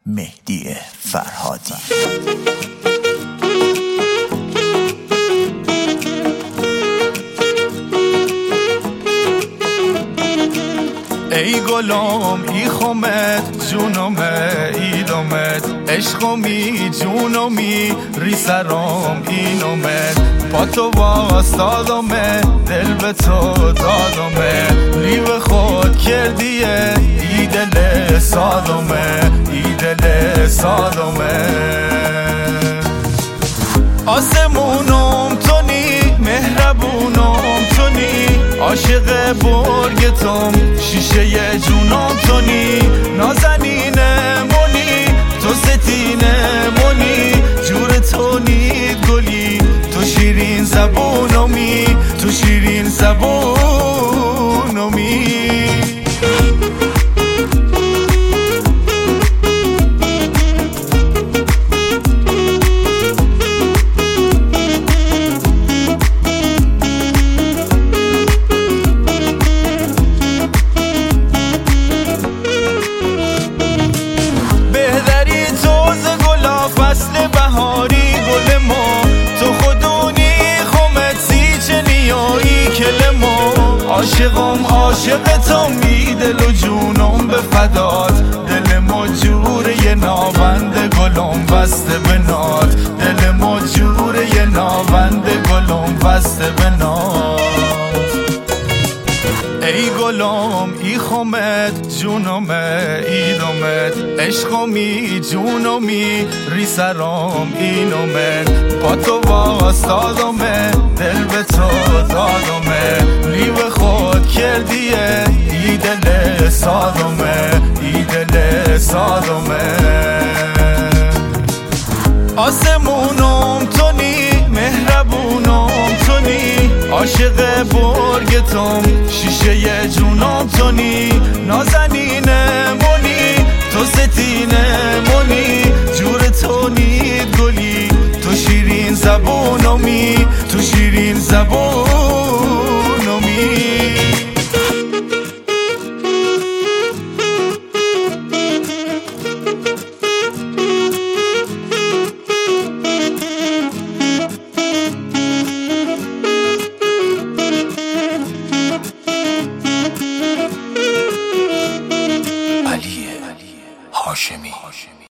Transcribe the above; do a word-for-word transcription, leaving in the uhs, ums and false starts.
مهدی فرهادی. ای گلم ای خمت جونمه ایدمت عشقمی جونمی ریسرم اینمت پا تو واستادمه دل به تو دادمه لیو خود کردیه ای دل سادمه ای دل سادمه آسمونم تونی مهربونم تونی عاشق برگتم شیشه جونم تونی نازنینه مونی تو ستینه مونی جور تونی گلی تو شیرین زبونمی تو شیرین زبونمی فصل بهاری گل ما تو خودونی خمتی چه نیایی کل ما عاشقم عاشقتم می دل و جونم به فدات دل ما جوره یه ناوند گلم بسته به نات دل ما جوره یه ناوند گلم بسته به نات ای گلم ای خمت جونمه ایدمت عشقمی جونمی ریسرم اینمت پا تو واستادمه دل به تو دادمه لیو خود کردیه ای دل سادمه ای دل سادمه آسمونم تونی مهربونم تونی عاشق برگتم شیشه جونم تونی نازنینه مونی تو ستینه مونی جور تونی گلی تو شیرین زبونمی تو شیرین زبون